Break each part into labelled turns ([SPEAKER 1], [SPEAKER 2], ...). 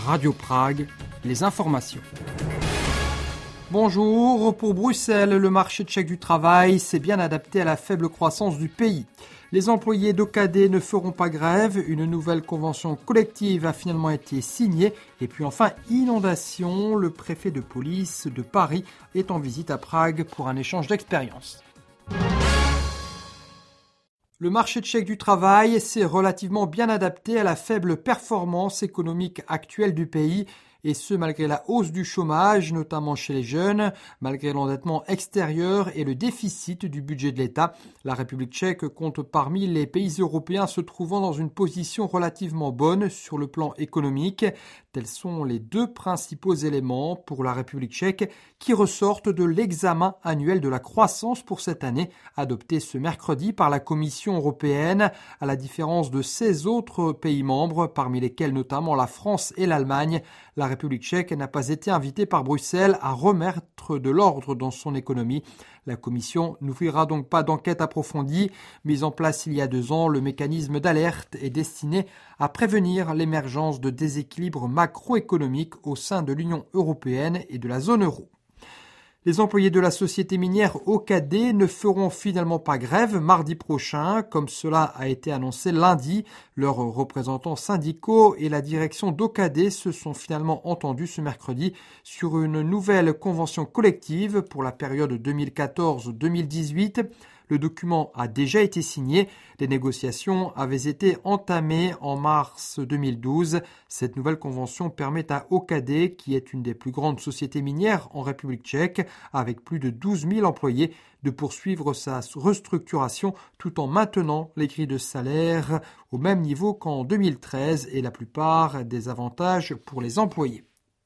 [SPEAKER 1] Radio Prague, les informations. Bonjour, pour Bruxelles, le marché tchèque du travail s'est bien adapté à la faible croissance du pays. Les employés d'OKD ne feront pas grève, une nouvelle convention collective a finalement été signée. Et puis enfin, inondation, le préfet de police de Paris est en visite à Prague pour un échange d'expériences. Le marché tchèque du travail s'est relativement bien adapté à la faible performance économique actuelle du pays, et ce malgré la hausse du chômage, notamment chez les jeunes, malgré l'endettement extérieur et le déficit du budget de l'État. La République tchèque compte parmi les pays européens se trouvant dans une position relativement bonne sur le plan économique. Tels sont les deux principaux éléments pour la République tchèque qui ressortent de l'examen annuel de la croissance pour cette année, adopté ce mercredi par la Commission européenne, à la différence de 16 autres pays membres, parmi lesquels notamment la France et l'Allemagne. La République tchèque n'a pas été invitée par Bruxelles à remettre de l'ordre dans son économie. La Commission n'ouvrira donc pas d'enquête approfondie. Mise en place il y a 2 ans, le mécanisme d'alerte est destiné à prévenir l'émergence de déséquilibres macroéconomiques au sein de l'Union européenne et de la zone euro. Les employés de la société minière OKD ne feront finalement pas grève mardi prochain, comme cela a été annoncé lundi. Leurs représentants syndicaux et la direction d'OKD se sont finalement entendus ce mercredi sur une nouvelle convention collective pour la période 2014-2018. Le document a déjà été signé. Les négociations avaient été entamées en mars 2012. Cette nouvelle convention permet à OKD, qui est une des plus grandes sociétés minières en République tchèque, avec plus de 12 000 employés, de poursuivre sa restructuration tout en maintenant les grilles de salaire au même niveau qu'en 2013 et la plupart des avantages pour les employés.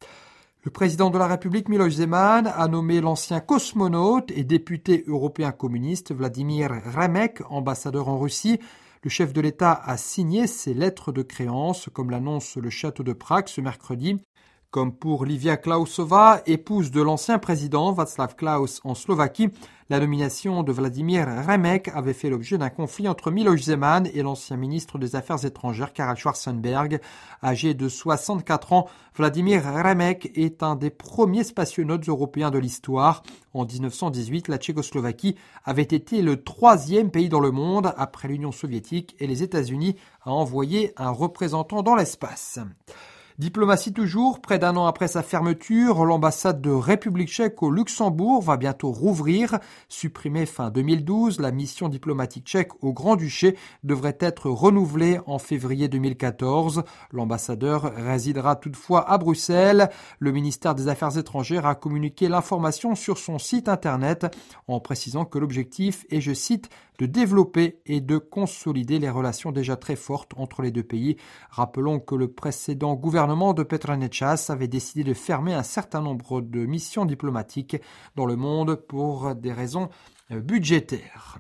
[SPEAKER 1] Le président de la République, Miloš Zeman, a nommé l'ancien cosmonaute et député européen communiste Vladimir Remek ambassadeur en Russie. Le chef de l'État a signé ses lettres de créance, comme l'annonce le château de Prague ce mercredi. Comme pour Livia Klausová, épouse de l'ancien président Václav Klaus en Slovaquie, la nomination de Vladimir Remek avait fait l'objet d'un conflit entre Miloš Zeman et l'ancien ministre des Affaires étrangères Karel Schwarzenberg. Âgé de 64 ans, Vladimir Remek est un des premiers spationautes européens de l'histoire. En 1918, la Tchécoslovaquie avait été le 3e pays dans le monde, après l'Union soviétique et les États-Unis, à envoyer un représentant dans l'espace. Diplomatie toujours, près d'1 an après sa fermeture, l'ambassade de République tchèque au Luxembourg va bientôt rouvrir. Supprimée fin 2012, la mission diplomatique tchèque au Grand-Duché devrait être renouvelée en février 2014. L'ambassadeur résidera toutefois à Bruxelles. Le ministère des Affaires étrangères a communiqué l'information sur son site internet en précisant que l'objectif est, je cite, de développer et de consolider les relations déjà très fortes entre les deux pays. Rappelons que le précédent gouvernement de Petra Nečas avait décidé de fermer un certain nombre de missions diplomatiques dans le monde pour des raisons budgétaires.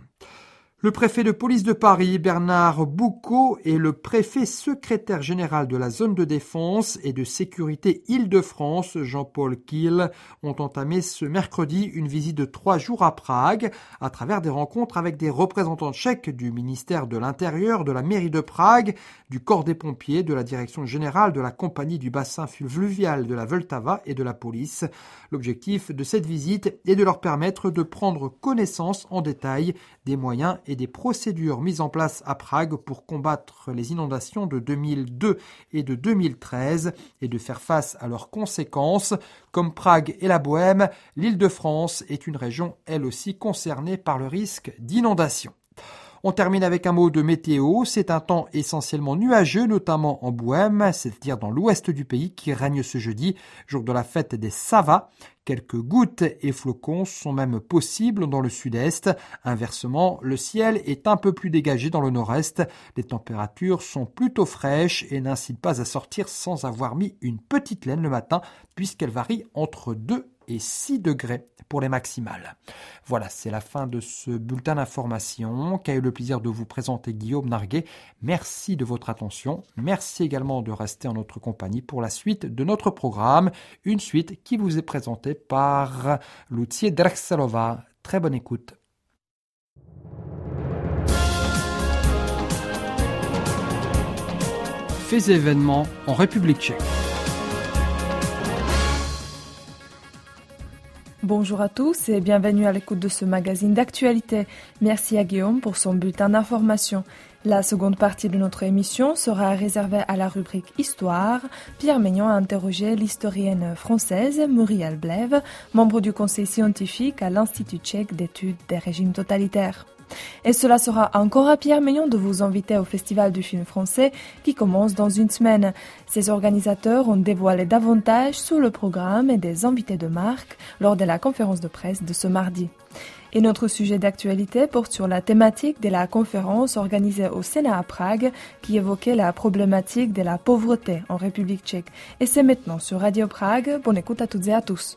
[SPEAKER 1] Le préfet de police de Paris, Bernard Boucaud, et le préfet secrétaire général de la zone de défense et de sécurité Île-de-France, Jean-Paul Kiel, ont entamé ce mercredi une visite de 3 jours à Prague, à travers des rencontres avec des représentants tchèques du ministère de l'Intérieur, de la mairie de Prague, du corps des pompiers, de la direction générale de la compagnie du bassin fluvial de la Vltava et de la police. L'objectif de cette visite est de leur permettre de prendre connaissance en détail des moyens et des procédures mises en place à Prague pour combattre les inondations de 2002 et de 2013 et de faire face à leurs conséquences. Comme Prague et la Bohème, l'Île-de-France est une région elle aussi concernée par le risque d'inondation. On termine avec un mot de météo. C'est un temps essentiellement nuageux, notamment en Bohème, c'est-à-dire dans l'ouest du pays, qui règne ce jeudi, jour de la fête des Savas. Quelques gouttes et flocons sont même possibles dans le sud-est. Inversement, le ciel est un peu plus dégagé dans le nord-est. Les températures sont plutôt fraîches et n'incitent pas à sortir sans avoir mis une petite laine le matin, puisqu'elle varie entre 2 et 6 degrés pour les maximales. Voilà, c'est la fin de ce bulletin d'information qu'a eu le plaisir de vous présenter Guillaume Narguet. Merci de votre attention. Merci également de rester en notre compagnie pour la suite de notre programme. Une suite qui vous est présentée par Lucie Drexelova. Très bonne écoute. Faits et événements en République tchèque.
[SPEAKER 2] Bonjour à tous et bienvenue à l'écoute de ce magazine d'actualité. Merci à Guillaume pour son bulletin d'information. La seconde partie de notre émission sera réservée à la rubrique Histoire. Pierre Maignan a interrogé l'historienne française Muriel Blève, membre du conseil scientifique à l'Institut tchèque d'études des régimes totalitaires. Et cela sera encore à Pierre Maignan de vous inviter au Festival du film français qui commence dans une semaine. Ses organisateurs ont dévoilé davantage sur le programme et des invités de marque lors de la conférence de presse de ce mardi. Et notre sujet d'actualité porte sur la thématique de la conférence organisée au Sénat à Prague qui évoquait la problématique de la pauvreté en République tchèque. Et c'est maintenant sur Radio Prague. Bonne écoute à toutes et à tous.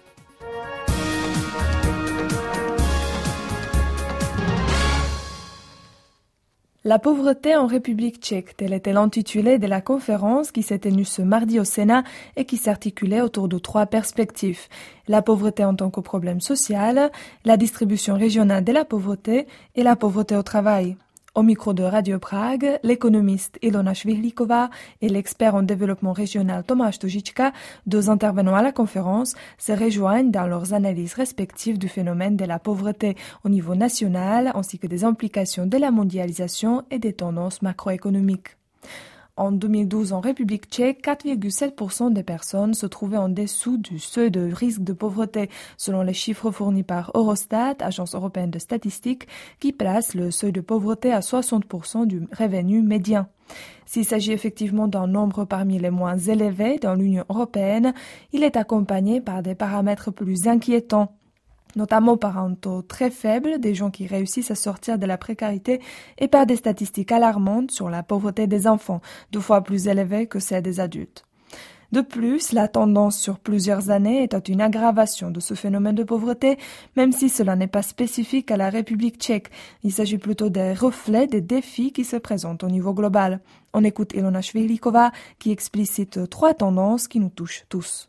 [SPEAKER 2] La pauvreté en République tchèque, tel était l'intitulé de la conférence qui s'est tenue ce mardi au Sénat et qui s'articulait autour de 3 perspectives. La pauvreté en tant que problème social, la distribution régionale de la pauvreté et la pauvreté au travail. Au micro de Radio Prague, l'économiste Ilona Švihlíková et l'expert en développement régional Tomáš Tožička, 2 intervenants à la conférence, se rejoignent dans leurs analyses respectives du phénomène de la pauvreté au niveau national ainsi que des implications de la mondialisation et des tendances macroéconomiques. En 2012, en République tchèque, 4,7% des personnes se trouvaient en dessous du seuil de risque de pauvreté, selon les chiffres fournis par Eurostat, agence européenne de statistiques, qui place le seuil de pauvreté à 60% du revenu médian. S'il s'agit effectivement d'un nombre parmi les moins élevés dans l'Union européenne, il est accompagné par des paramètres plus inquiétants, notamment par un taux très faible des gens qui réussissent à sortir de la précarité et par des statistiques alarmantes sur la pauvreté des enfants, 2 fois plus élevées que celle des adultes. De plus, la tendance sur plusieurs années est une aggravation de ce phénomène de pauvreté, même si cela n'est pas spécifique à la République tchèque. Il s'agit plutôt des reflets des défis qui se présentent au niveau global. On écoute Ilona Švihlíková qui explicite 3 tendances qui nous touchent tous.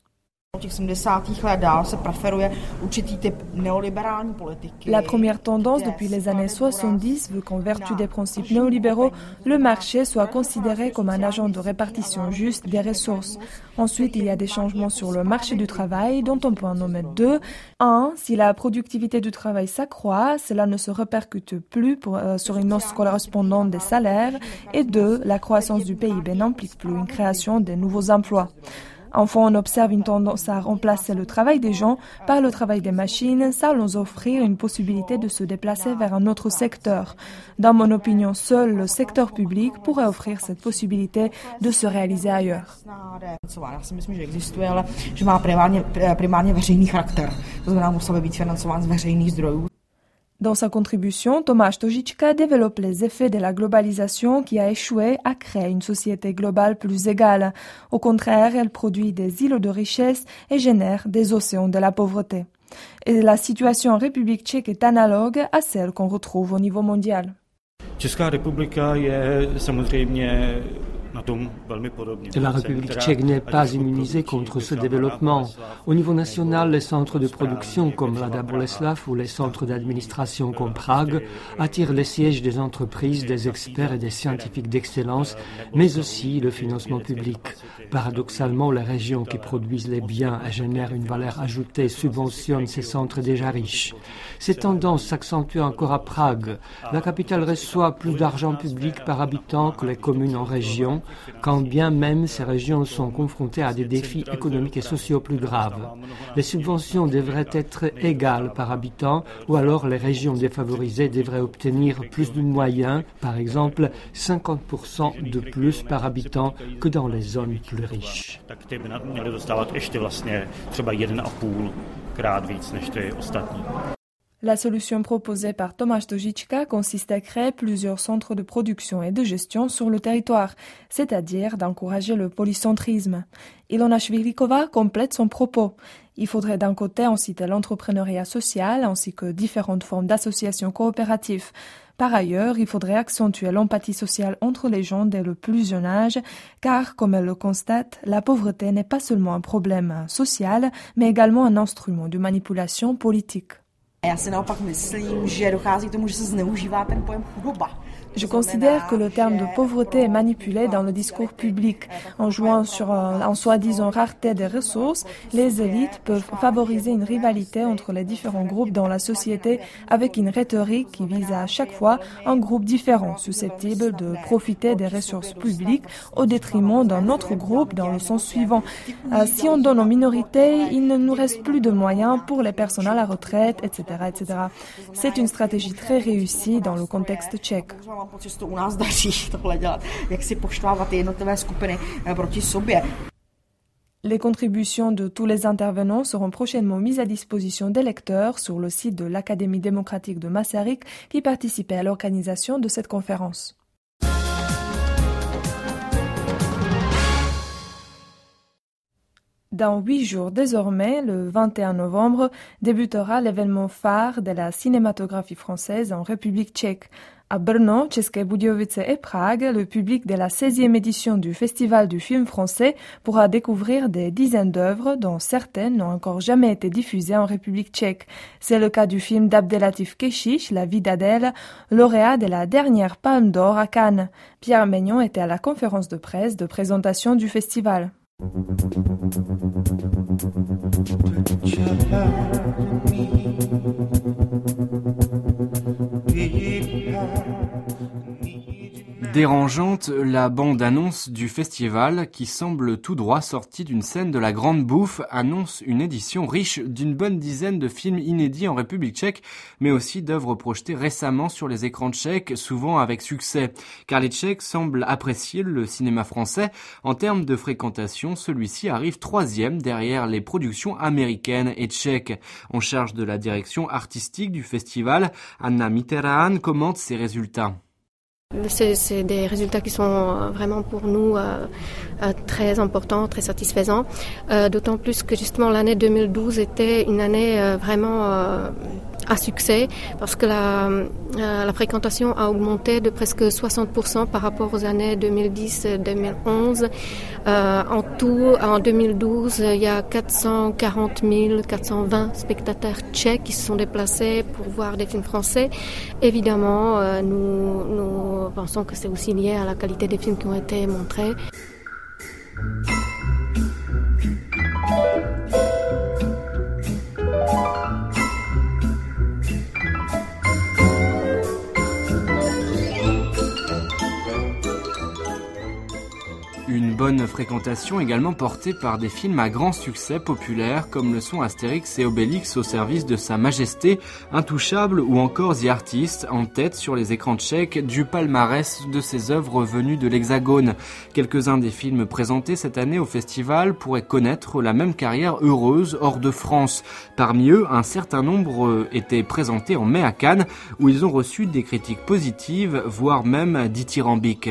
[SPEAKER 2] La première tendance depuis les années 70 veut qu'en vertu des principes néolibéraux, le marché soit considéré comme un agent de répartition juste des ressources. Ensuite, il y a des changements sur le marché du travail dont on peut en nommer 2. 1. Si la productivité du travail s'accroît, cela ne se répercute plus sur une hausse correspondante des salaires. Et 2. La croissance du PIB n'implique plus une création de nouveaux emplois. Enfin, on observe une tendance à remplacer le travail des gens par le travail des machines, sans leur offrir une possibilité de se déplacer vers un autre secteur. Dans mon opinion, seul le secteur public pourrait offrir cette possibilité de se réaliser ailleurs. Dans sa contribution, Tomáš Tožička développe les effets de la globalisation qui a échoué à créer une société globale plus égale. Au contraire, elle produit des îlots de richesse et génère des océans de la pauvreté. Et la situation en République tchèque est analogue à celle qu'on retrouve au niveau mondial.
[SPEAKER 3] Česká republika je samozřejmě
[SPEAKER 4] La République tchèque n'est pas immunisée contre ce développement. Au niveau national, les centres de production comme Lada Boleslav ou les centres d'administration comme Prague attirent les sièges des entreprises, des experts et des scientifiques d'excellence, mais aussi le financement public. Paradoxalement, les régions qui produisent les biens et génèrent une valeur ajoutée subventionnent ces centres déjà riches. Ces tendances s'accentuent encore à Prague. La capitale reçoit plus d'argent public par habitant que les communes en région, quand bien même ces régions sont confrontées à des défis économiques et sociaux plus graves. Les subventions devraient être égales par habitant ou alors les régions défavorisées devraient obtenir plus de moyens, par exemple 50% de plus par habitant que dans les zones plus riches.
[SPEAKER 2] La solution proposée par Tomáš Tožička consiste à créer plusieurs centres de production et de gestion sur le territoire, c'est-à-dire d'encourager le polycentrisme. Ilona Švihlíková complète son propos. Il faudrait d'un côté inciter l'entrepreneuriat social ainsi que différentes formes d'associations coopératives. Par ailleurs, il faudrait accentuer l'empathie sociale entre les gens dès le plus jeune âge, car, comme elle le constate, la pauvreté n'est pas seulement un problème social, mais également un instrument de manipulation politique.
[SPEAKER 5] Já si naopak myslím, že dochází k tomu, že se zneužívá ten pojem chudoba.
[SPEAKER 2] Je considère que le terme de pauvreté est manipulé dans le discours public. En jouant sur en soi-disant rareté des ressources, les élites peuvent favoriser une rivalité entre les différents groupes dans la société avec une rhétorique qui vise à chaque fois un groupe différent, susceptible de profiter des ressources publiques au détriment d'un autre groupe dans le sens suivant. Si on donne aux minorités, il ne nous reste plus de moyens pour les personnes à la retraite, etc., etc. C'est une stratégie très réussie dans le contexte tchèque. Les contributions de tous les intervenants seront prochainement mises à disposition des lecteurs sur le site de l'Académie démocratique de Masaryk qui participait à l'organisation de cette conférence. Dans 8 jours désormais, le 21 novembre, débutera l'événement phare de la cinématographie française en République tchèque. À Brno, České Budějovice et Prague, le public de la 16e édition du Festival du film français pourra découvrir des dizaines d'œuvres dont certaines n'ont encore jamais été diffusées en République tchèque. C'est le cas du film d'Abdelatif Kechiche, La vie d'Adèle, lauréat de la dernière Palme d'Or à Cannes. Pierre Maignan était à la conférence de presse de présentation du festival.
[SPEAKER 5] Dérangeante, la bande-annonce du festival, qui semble tout droit sortie d'une scène de la Grande Bouffe, annonce une édition riche d'une bonne dizaine de films inédits en République tchèque, mais aussi d'œuvres projetées récemment sur les écrans tchèques, souvent avec succès. Car les Tchèques semblent apprécier le cinéma français. En termes de fréquentation, celui-ci arrive 3e derrière les productions américaines et tchèques. En charge de la direction artistique du festival, Anna Mitterrand commente ses résultats.
[SPEAKER 6] C'est des résultats qui sont vraiment pour nous très importants, très satisfaisants. D'autant plus que justement l'année 2012 était une année vraiment à succès parce que la fréquentation a augmenté de presque 60% par rapport aux années 2010-2011. En tout, en 2012, il y a 440 420 spectateurs tchèques qui se sont déplacés pour voir des films français. Évidemment, nous pensons que c'est aussi lié à la qualité des films qui ont été montrés.
[SPEAKER 5] Une bonne fréquentation également portée par des films à grand succès populaires comme le sont Astérix et Obélix au service de Sa Majesté, Intouchable ou encore The Artist en tête sur les écrans tchèques du palmarès de ces œuvres venues de l'Hexagone. Quelques-uns des films présentés cette année au festival pourraient connaître la même carrière heureuse hors de France. Parmi eux, un certain nombre étaient présentés en mai à Cannes où ils ont reçu des critiques positives, voire même dithyrambiques.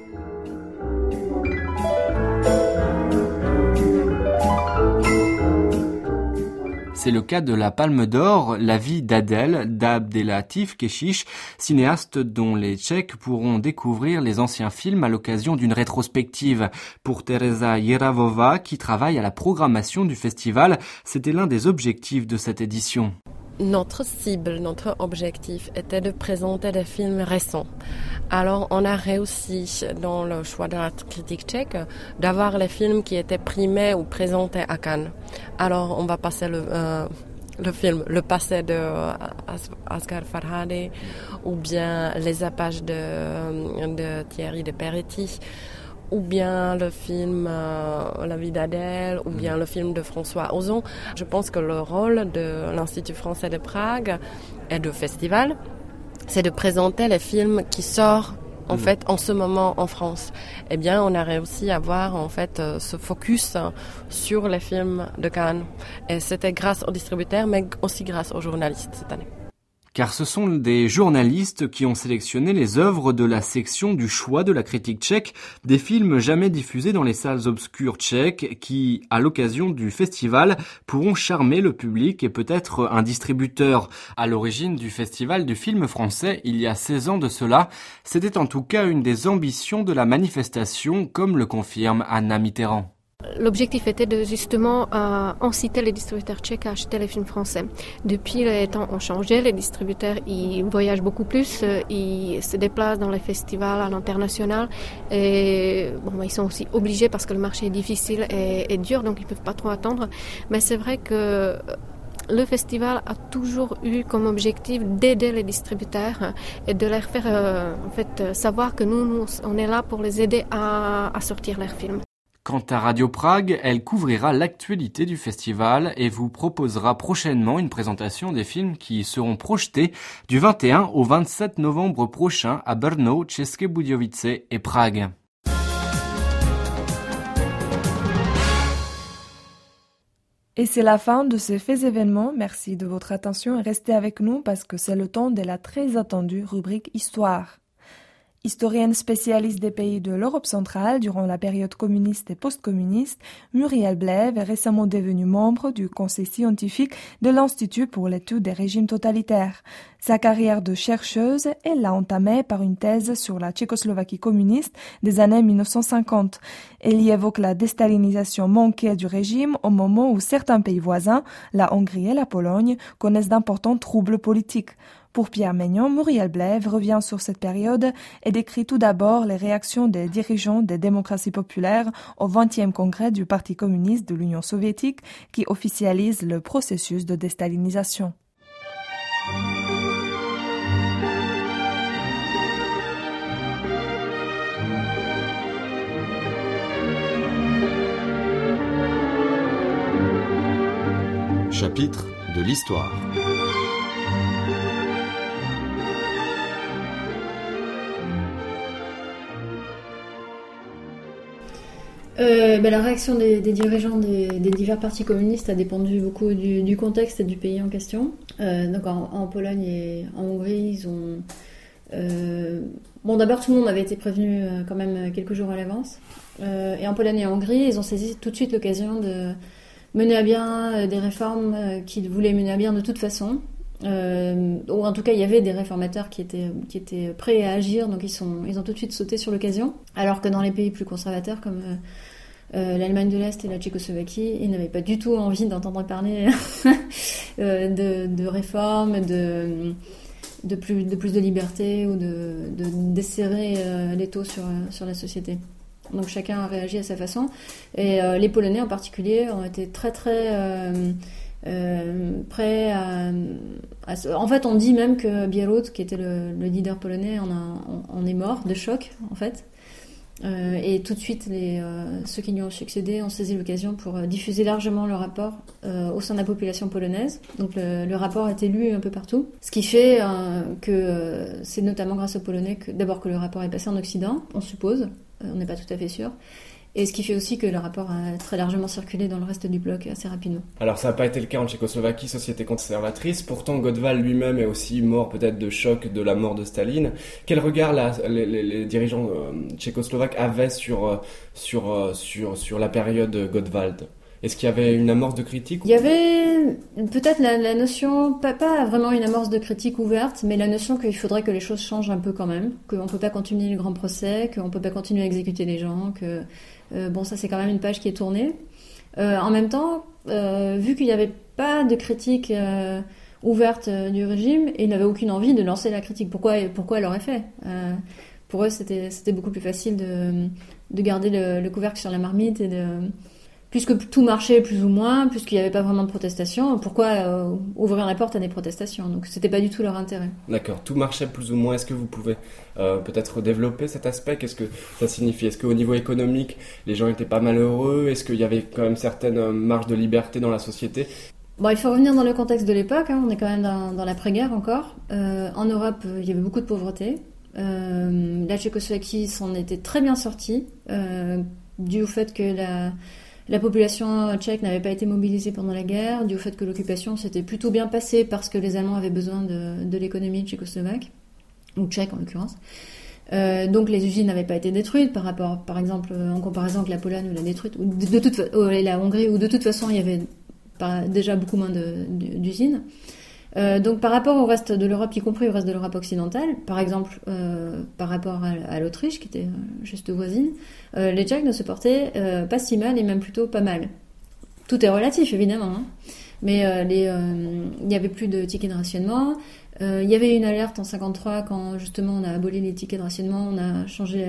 [SPEAKER 5] C'est le cas de la Palme d'Or, La vie d'Adèle, d'Abdelatif Kechiche, cinéaste dont les Tchèques pourront découvrir les anciens films à l'occasion d'une rétrospective. Pour Teresa Jeravová, qui travaille à la programmation du festival, c'était l'un des objectifs de cette édition.
[SPEAKER 7] Notre cible, notre objectif était de présenter des films récents. Alors on a réussi dans le choix de la critique tchèque d'avoir les films qui étaient primés ou présentés à Cannes. Alors on va passer le film Le passé de Asghar Farhadi ou bien Les Apaches de Thierry de Peretti, ou bien le film La vie d'Adèle, ou bien le film de François Ozon. Je pense que le rôle de l'Institut français de Prague et du festival, c'est de présenter les films qui sortent en fait en ce moment en France. Eh bien, on a réussi à avoir en fait ce focus sur les films de Cannes. Et c'était grâce aux distributeurs, mais aussi grâce aux journalistes cette année.
[SPEAKER 5] Car ce sont des journalistes qui ont sélectionné les œuvres de la section du choix de la critique tchèque, des films jamais diffusés dans les salles obscures tchèques qui, à l'occasion du festival, pourront charmer le public et peut-être un distributeur. À l'origine du festival du film français, il y a 16 ans de cela, c'était en tout cas une des ambitions de la manifestation, comme le confirme Anna Mitterrand.
[SPEAKER 6] L'objectif était de justement inciter les distributeurs tchèques à acheter les films français. Depuis, les temps ont changé, les distributeurs ils voyagent beaucoup plus, ils se déplacent dans les festivals à l'international et ils sont aussi obligés parce que le marché est difficile et dur, donc ils ne peuvent pas trop attendre. Mais c'est vrai que le festival a toujours eu comme objectif d'aider les distributeurs et de leur faire savoir que nous on est là pour les aider à sortir leurs films.
[SPEAKER 5] Quant à Radio Prague, elle couvrira l'actualité du festival et vous proposera prochainement une présentation des films qui seront projetés du 21 au 27 novembre prochain à Brno, České Budějovice et Prague.
[SPEAKER 2] Et c'est la fin de ces faits événements. Merci de votre attention et restez avec nous parce que c'est le temps de la très attendue rubrique Histoire. Historienne spécialiste des pays de l'Europe centrale durant la période communiste et post-communiste, Muriel Blev est récemment devenue membre du conseil scientifique de l'Institut pour l'étude des régimes totalitaires. Sa carrière de chercheuse, elle l'a entamée par une thèse sur la Tchécoslovaquie communiste des années 1950. Elle y évoque la déstalinisation manquée du régime au moment où certains pays voisins, la Hongrie et la Pologne, connaissent d'importants troubles politiques. Pour Pierre Maignan, Muriel Blev revient sur cette période et décrit tout d'abord les réactions des dirigeants des démocraties populaires au 20e congrès du Parti communiste de l'Union soviétique qui officialise le processus de déstalinisation.
[SPEAKER 8] Chapitre de l'histoire.
[SPEAKER 9] La réaction des dirigeants des divers partis communistes a dépendu beaucoup du contexte et du pays en question. Donc en Pologne et en Hongrie, ils ont... d'abord, tout le monde avait été prévenu quand même quelques jours à l'avance. Et en Pologne et en Hongrie, ils ont saisi tout de suite l'occasion de mener à bien des réformes qu'ils voulaient mener à bien de toute façon. Ou en tout cas, il y avait des réformateurs qui étaient prêts à agir, donc ils ont tout de suite sauté sur l'occasion. Alors que dans les pays plus conservateurs comme l'Allemagne de l'Est et la Tchécoslovaquie, ils n'avaient pas du tout envie d'entendre parler de réformes, de plus de liberté ou de desserrer l'étau sur la société. Donc chacun a réagi à sa façon. Et les Polonais en particulier ont été très très prêts à... En fait, on dit même que Bierut, qui était le leader polonais, en est mort de choc, en fait. Et tout de suite, ceux qui lui ont succédé ont saisi l'occasion pour diffuser largement le rapport au sein de la population polonaise. Donc le rapport a été lu un peu partout. Ce qui fait que c'est notamment grâce aux Polonais que le rapport est passé en Occident, on suppose. On n'est pas tout à fait sûr. Et ce qui fait aussi que le rapport a très largement circulé dans le reste du bloc assez rapidement.
[SPEAKER 5] Alors ça n'a pas été le cas en Tchécoslovaquie, société conservatrice. Pourtant, Gödel lui-même est aussi mort peut-être de choc de la mort de Staline. Quel regard les dirigeants tchécoslovaques avaient sur la période Gödel ? Est-ce qu'il y avait une amorce de critique ?
[SPEAKER 9] Il y avait peut-être la notion, pas vraiment une amorce de critique ouverte, mais la notion qu'il faudrait que les choses changent un peu quand même, qu'on ne peut pas continuer les grands procès, qu'on ne peut pas continuer à exécuter les gens, que ça c'est quand même une page qui est tournée. En même temps, vu qu'il n'y avait pas de critique ouverte du régime, ils n'avaient aucune envie de lancer la critique. Pourquoi elle l'aurait fait ? Pour eux, c'était beaucoup plus facile de garder le couvercle sur la marmite et puisque tout marchait plus ou moins, puisqu'il n'y avait pas vraiment de protestation, pourquoi ouvrir la porte à des protestations ? Donc c'était pas du tout leur intérêt.
[SPEAKER 5] D'accord, tout marchait plus ou moins. Est-ce que vous pouvez peut-être développer cet aspect ? Qu'est-ce que ça signifie ? Est-ce qu'au niveau économique, les gens étaient pas malheureux ? Est-ce qu'il y avait quand même certaines marges de liberté dans la société ?
[SPEAKER 9] Il faut revenir dans le contexte de l'époque, on est quand même dans l'après-guerre encore. En Europe, il y avait beaucoup de pauvreté. La Tchécoslovaquie s'en était très bien sortie, dû au fait que la population tchèque n'avait pas été mobilisée pendant la guerre, dû au fait que l'occupation s'était plutôt bien passée parce que les Allemands avaient besoin de l'économie tchécoslovaque, ou tchèque en l'occurrence. Donc les usines n'avaient pas été détruites par rapport, par exemple, en comparaison avec la Pologne où l'a détruite, ou la Hongrie où de toute façon il y avait déjà beaucoup moins d'usines. Donc par rapport au reste de l'Europe, y compris au reste de l'Europe occidentale, par exemple par rapport à l'Autriche, qui était juste voisine, les Tchèques ne se portaient pas si mal et même plutôt pas mal. Tout est relatif évidemment, hein. Mais il n'y avait plus de tickets de rationnement. Il y avait une alerte en 1953 quand justement on a aboli les tickets de rationnement, on a changé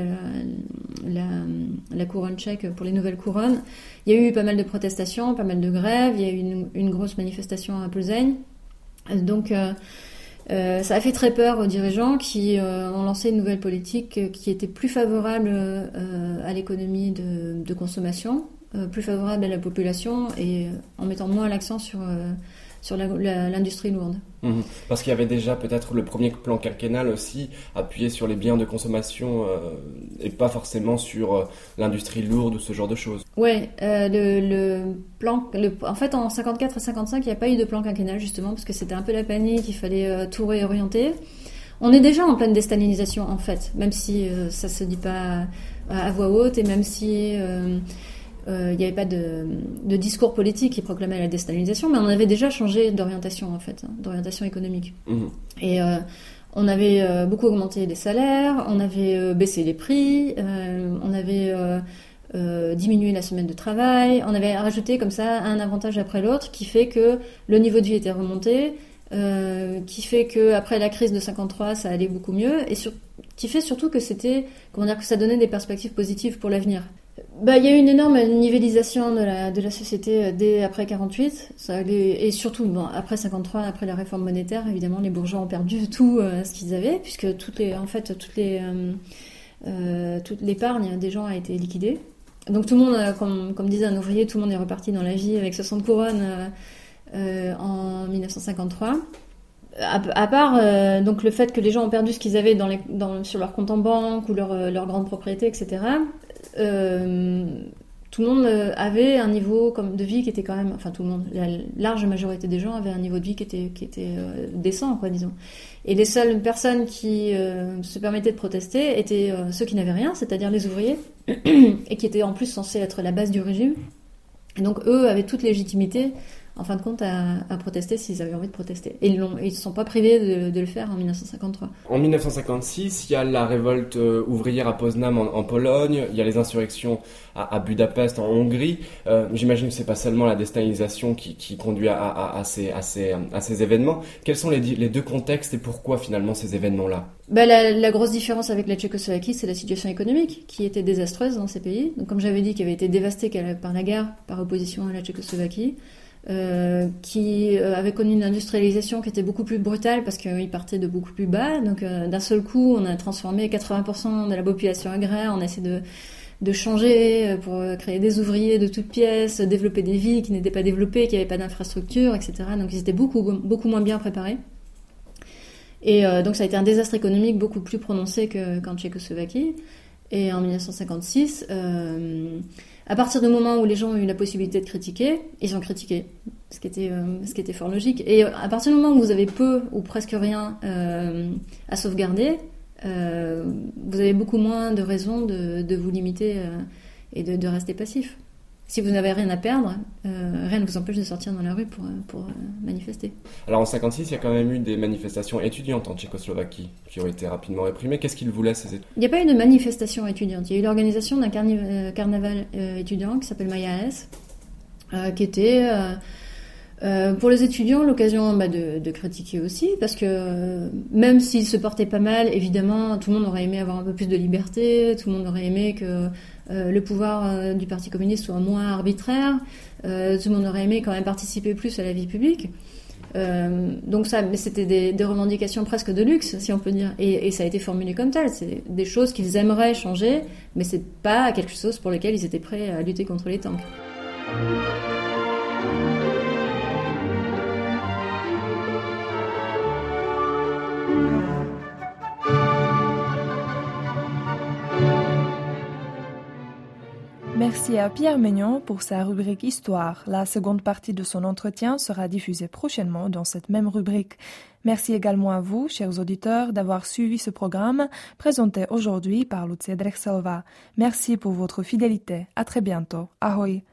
[SPEAKER 9] la couronne tchèque pour les nouvelles couronnes. Il y a eu pas mal de protestations, pas mal de grèves, il y a eu une grosse manifestation à Plzeň. Donc ça a fait très peur aux dirigeants qui ont lancé une nouvelle politique qui était plus favorable à l'économie de consommation, plus favorable à la population et en mettant moins l'accent sur l'industrie lourde.
[SPEAKER 10] Parce qu'il y avait déjà peut-être le premier plan quinquennal aussi appuyé sur les biens de consommation et pas forcément sur l'industrie lourde ou ce genre de choses.
[SPEAKER 9] Ouais, en fait en 54 et 55 il n'y a pas eu de plan quinquennal justement parce que c'était un peu la panique, il fallait tout réorienter. On est déjà en pleine déstalinisation en fait, même si ça se dit pas à voix haute et même si il n'y avait pas de discours politique qui proclamait la déstalinisation, mais on avait déjà changé d'orientation en fait, d'orientation économique. Et on avait beaucoup augmenté les salaires, on avait baissé les prix, on avait diminué la semaine de travail, on avait rajouté comme ça un avantage après l'autre qui fait que le niveau de vie était remonté, qui fait que après la crise de 53 ça allait beaucoup mieux et qui fait surtout que c'était que ça donnait des perspectives positives pour l'avenir. Il y a eu une énorme nivellisation de la société dès après 48, et surtout après 53, après la réforme monétaire, évidemment les bourgeois ont perdu tout ce qu'ils avaient, puisque toute l'épargne des gens a été liquidée. Donc tout le monde, comme disait un ouvrier, tout le monde est reparti dans la vie avec 60 couronnes en 1953. À part donc le fait que les gens ont perdu ce qu'ils avaient sur leur compte en banque ou leur grande propriété, etc. Tout le monde avait un niveau de vie qui était quand même, enfin tout le monde, la large majorité des gens avaient un niveau de vie qui était décent, quoi, disons. Et les seules personnes qui se permettaient de protester étaient ceux qui n'avaient rien, c'est-à-dire les ouvriers, et qui étaient en plus censés être la base du régime. Et donc eux avaient toute légitimité en fin de compte, à protester s'ils avaient envie de protester. Et ils ne se sont pas privés de le faire en 1953.
[SPEAKER 10] En 1956, il y a la révolte ouvrière à Poznań en Pologne, il y a les insurrections à Budapest en Hongrie. J'imagine que c'est pas seulement la déstalinisation qui conduit à ces événements. Quels sont les deux contextes et pourquoi finalement ces événements-là ?
[SPEAKER 9] La grosse différence avec la Tchécoslovaquie, c'est la situation économique qui était désastreuse dans ces pays. Donc, comme j'avais dit, qui avait été dévastée par la guerre par opposition à la Tchécoslovaquie. Qui avait connu une industrialisation qui était beaucoup plus brutale parce qu'ils partaient de beaucoup plus bas. Donc d'un seul coup, on a transformé 80% de la population agraire, on a essayé de changer pour créer des ouvriers de toutes pièces, développer des villes qui n'étaient pas développées, qui n'avaient pas d'infrastructure, etc. Donc ils étaient beaucoup moins bien préparés. Et donc ça a été un désastre économique beaucoup plus prononcé qu'en Tchécoslovaquie. Et en 1956, à partir du moment où les gens ont eu la possibilité de critiquer, ils ont critiqué, ce qui était fort logique. Et à partir du moment où vous avez peu ou presque rien à sauvegarder, vous avez beaucoup moins de raisons de vous limiter et de rester passif. Si vous n'avez rien à perdre, rien ne vous empêche de sortir dans la rue pour manifester.
[SPEAKER 10] Alors en 1956, il y a quand même eu des manifestations étudiantes en Tchécoslovaquie qui ont été rapidement réprimées. Qu'est-ce qu'ils voulaient ces étudiants ?
[SPEAKER 9] Il n'y a pas eu de manifestation étudiante. Il y a eu l'organisation d'un carnaval étudiant qui s'appelle Mayaès, qui était pour les étudiants l'occasion de critiquer aussi, parce que même s'ils se portaient pas mal, évidemment, tout le monde aurait aimé avoir un peu plus de liberté, tout le monde aurait aimé que le pouvoir du Parti communiste soit moins arbitraire, tout le monde aurait aimé quand même participer plus à la vie publique. Donc ça, mais c'était des revendications presque de luxe, si on peut dire, et ça a été formulé comme tel. C'est des choses qu'ils aimeraient changer, mais c'est pas quelque chose pour lequel ils étaient prêts à lutter contre les tanks.
[SPEAKER 2] Merci à Pierre Maignan pour sa rubrique Histoire. La seconde partie de son entretien sera diffusée prochainement dans cette même rubrique. Merci également à vous, chers auditeurs, d'avoir suivi ce programme présenté aujourd'hui par Lucia Drexelova. Merci pour votre fidélité. À très bientôt. Ahoj.